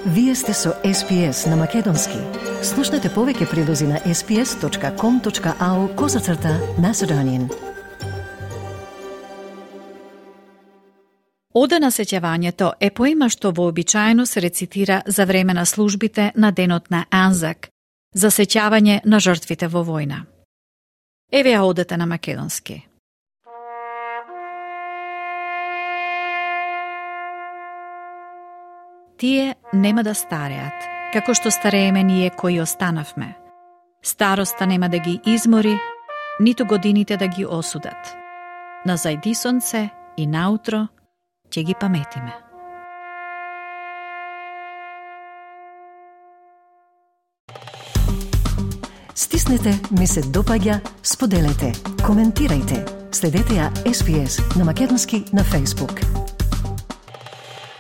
Вие сте со SPS на Македонски. Слушнете повеќе прилози на sps.com.au/Macedonian. Ода на сеќавањето е поема што вообичаено се рецитира за време на службите на денот на Анзак, за сеќавање на жртвите во војна. Еве ја одата на македонски. Тие нема да стареат, како што старееме ние кои останавме. Староста нема да ги измори, ниту годините да ги осудат. На зајди сонце и наутро ќе ги паметиме. Стиснете, ми се допаѓа, споделете, коментирајте. Следете ја SPS на Македонски на Facebook.